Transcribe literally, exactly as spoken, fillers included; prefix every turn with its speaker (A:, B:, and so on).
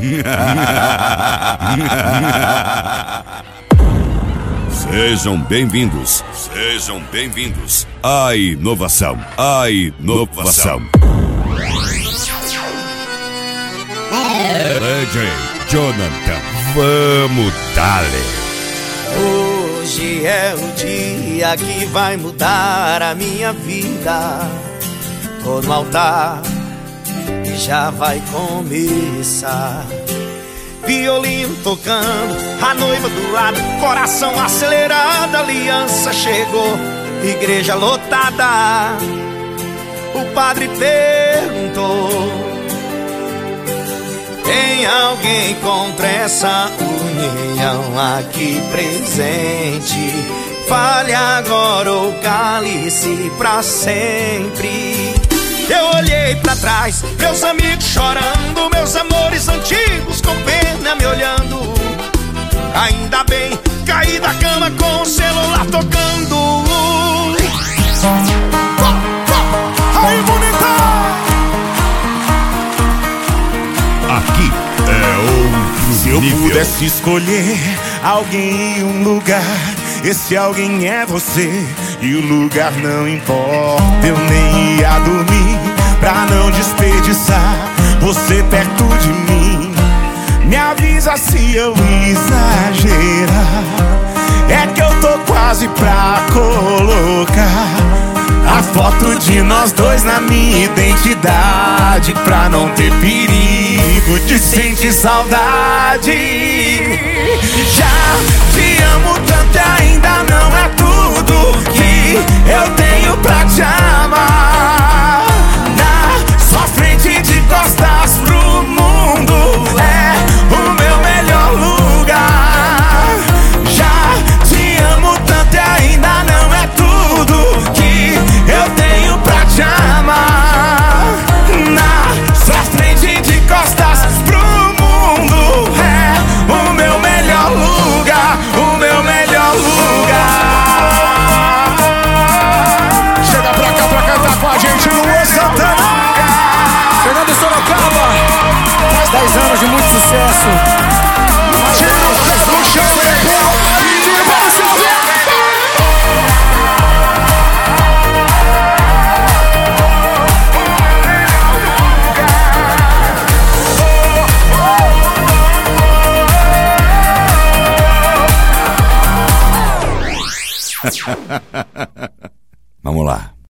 A: Sejam bem-vindos, sejam bem-vindos à inovação, à inovação. D J Jonathan, vamos dale.
B: Hoje é o dia que vai mudar a minha vida. Tô no altar e já vai começar. Violino tocando, a noiva do lado, coração acelerado, aliança chegou, igreja lotada. O padre perguntou: tem alguém contra essa união aqui presente? Fale agora ou cale-se pra sempre. Eu olhei pra trás, meus amigos chorando, meus amores antigos com pena me olhando. Ainda bem, caí da cama com o celular tocando. Aí, bonita!
A: Aqui é outro
C: Se eu
A: nível.
C: pudesse escolher alguém em um lugar, esse alguém é você, e o lugar não importa. Eu nem ia dormir pra não desperdiçar você perto de mim. Me avisa se eu exagerar, é que eu tô quase pra colocar a foto de nós dois na minha identidade, pra não ter perigo de sentir saudade. Já te amo tanto e ainda não é tudo que eu tenho pra te amar. Na sua frente de costas pro mundo é o meu melhor lugar. Já te amo tanto e ainda não é tudo que eu tenho pra te amar. Na sua frente de costas pro mundo é o meu melhor lugar, o meu melhor lugar. Chega pra cá pra cantar com a gente no Santana.
D: Fernando de Sorocaba, faz dez anos de muito sucesso.
C: Tira os pés no chão, e vamos se ver.
A: Vamos lá.